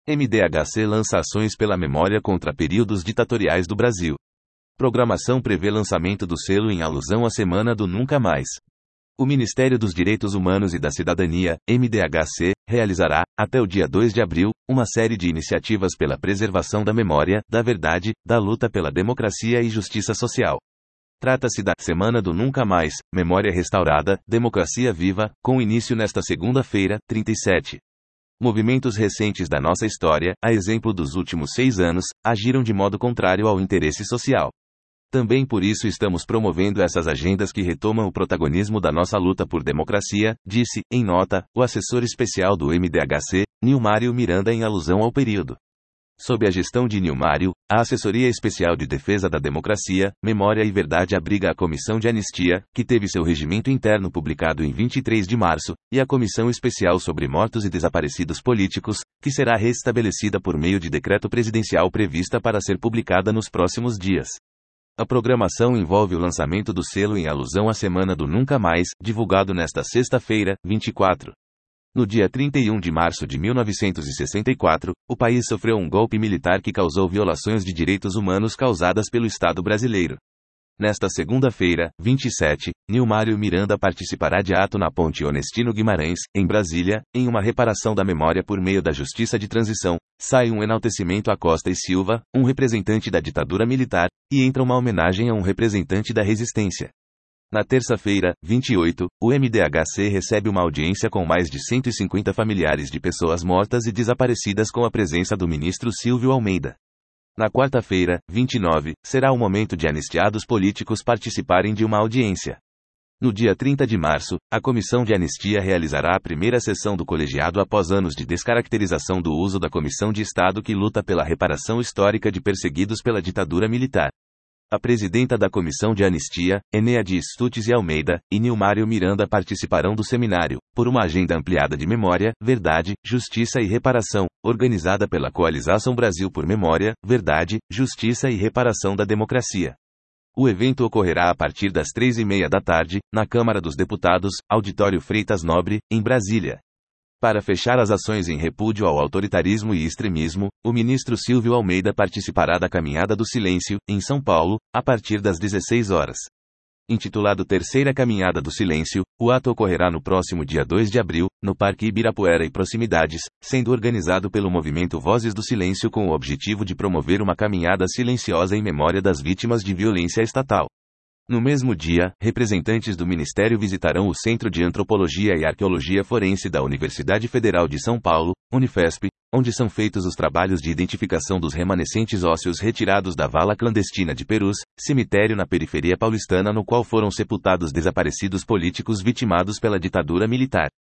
MDHC lança ações pela memória contra períodos ditatoriais do Brasil. Programação prevê lançamento do selo em alusão à Semana do Nunca Mais. O Ministério dos Direitos Humanos e da Cidadania, MDHC, realizará, até o dia 2 de abril, uma série de iniciativas pela preservação da memória, da verdade, da luta pela democracia e justiça social. Trata-se da Semana do Nunca Mais, Memória Restaurada, Democracia Viva, com início nesta segunda-feira, 37. Movimentos recentes da nossa história, a exemplo dos últimos 6 anos, agiram de modo contrário ao interesse social. Também por isso estamos promovendo essas agendas que retomam o protagonismo da nossa luta por democracia, disse, em nota, o assessor especial do MDHC, Nilmário Miranda, em alusão ao período. Sob a gestão de Nilmário, a Assessoria Especial de Defesa da Democracia, Memória e Verdade abriga a Comissão de Anistia, que teve seu regimento interno publicado em 23 de março, e a Comissão Especial sobre Mortos e Desaparecidos Políticos, que será restabelecida por meio de decreto presidencial prevista para ser publicada nos próximos dias. A programação envolve o lançamento do selo em alusão à Semana do Nunca Mais, divulgado nesta sexta-feira, 24. No dia 31 de março de 1964, o país sofreu um golpe militar que causou violações de direitos humanos causadas pelo Estado brasileiro. Nesta segunda-feira, 27, Nilmário Miranda participará de ato na Ponte Onestino Guimarães, em Brasília, em uma reparação da memória por meio da Justiça de Transição. Sai um enaltecimento a Costa e Silva, um representante da ditadura militar, e entra uma homenagem a um representante da resistência. Na terça-feira, 28, o MDHC recebe uma audiência com mais de 150 familiares de pessoas mortas e desaparecidas com a presença do ministro Silvio Almeida. Na quarta-feira, 29, será o momento de anistiados políticos participarem de uma audiência. No dia 30 de março, a Comissão de Anistia realizará a primeira sessão do colegiado após anos de descaracterização do uso da Comissão de Estado que luta pela reparação histórica de perseguidos pela ditadura militar. A presidenta da Comissão de Anistia, Eneade Stutz e Almeida, e Nilmário Miranda participarão do seminário, por uma agenda ampliada de memória, verdade, justiça e reparação, organizada pela Coalização Brasil por Memória, Verdade, Justiça e Reparação da Democracia. O evento ocorrerá a partir das 3h30 da tarde, na Câmara dos Deputados, Auditório Freitas Nobre, em Brasília. Para fechar as ações em repúdio ao autoritarismo e extremismo, o ministro Silvio Almeida participará da Caminhada do Silêncio, em São Paulo, a partir das 16 horas. Intitulado Terceira Caminhada do Silêncio, o ato ocorrerá no próximo dia 2 de abril, no Parque Ibirapuera e proximidades, sendo organizado pelo movimento Vozes do Silêncio com o objetivo de promover uma caminhada silenciosa em memória das vítimas de violência estatal. No mesmo dia, representantes do Ministério visitarão o Centro de Antropologia e Arqueologia Forense da Universidade Federal de São Paulo, Unifesp, onde são feitos os trabalhos de identificação dos remanescentes ósseos retirados da vala clandestina de Perus, cemitério na periferia paulistana no qual foram sepultados desaparecidos políticos vitimados pela ditadura militar.